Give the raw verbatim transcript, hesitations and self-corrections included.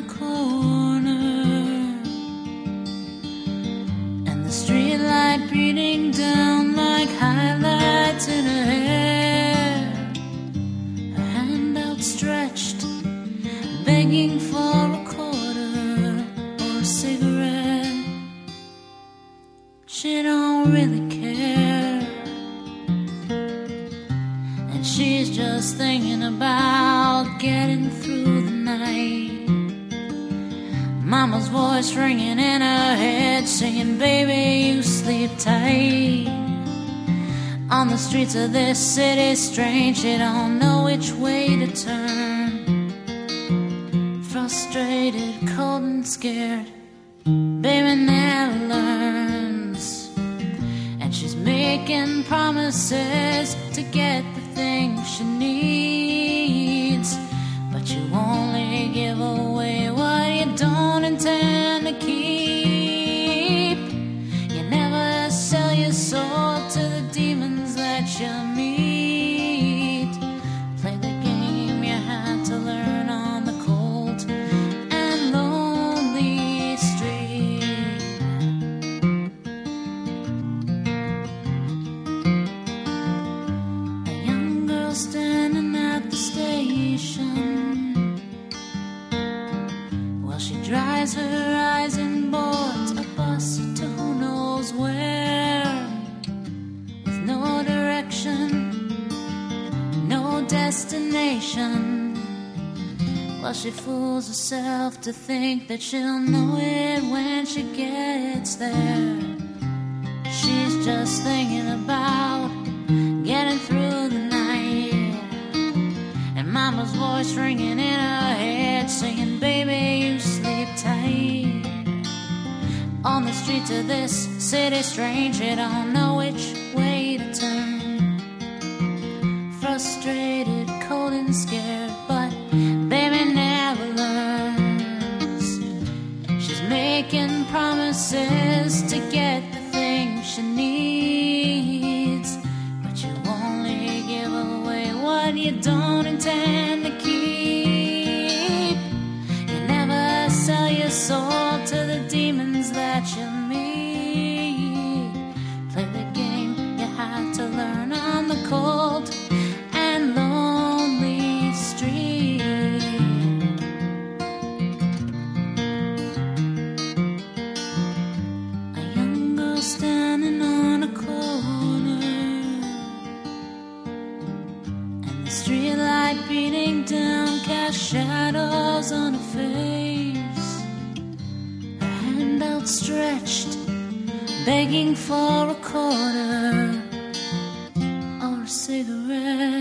a corner, and the streetlight beating down like highlights in her hair, her hand outstretched, begging for a quarter or a cigarette. She don't really care, and she's just thinking about getting through the night. Mama's voice ringing in her head, singing, baby, you sleep tight. On the streets of this city, strange, she don't know which way to turn. Frustrated, cold and scared, baby never learns. And she's making promises to get the things she needs, but you only give away what you don't intend to keep. You never sell your soul to the demons that you meet. Play the game you had to learn on the cold and lonely street. A young girl standing at the station, while she dries her eyes and boards a bus to who knows where, with no direction, no destination. While she fools herself to think that she'll know it when she gets there. She's just thinking about getting through the night, and Mama's voice ringing in her head, singing, baby, you sleep tight. On the streets of this city, strange, you don't know which way to turn. Frustrated, cold and scared, but baby never learns. She's making promises to get the things she needs, but you only give away what you don't intend to keep. You never sell your soul to the demons that you meet. Play the game you had to learn on the cold and lonely street. A young girl standing on a corner, and the streetlight beating down cast shadows on her face, her hand outstretched, begging for a quarter or a cigarette.